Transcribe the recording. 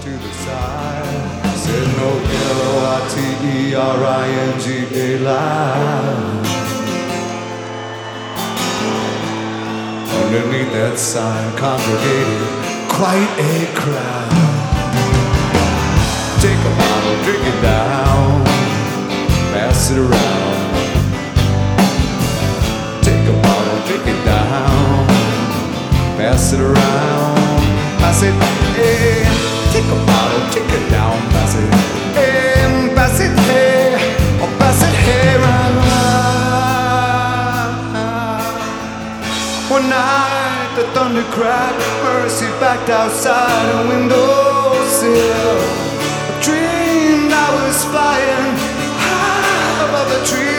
to the side. Said no L-O-I-T-E-R-I-N-G-A line. Underneath that sign congregated quite a crowd. Take a bottle, drink it down, pass it around. Take a bottle, drink it down, pass it around. I said, hey, take a bottle, take it down, pass it, hey, pass it, hey, or pass it, hey, round. One night the thunder cracked, Mercy backed outside a windowsill. I dreamed I was flying high above the trees.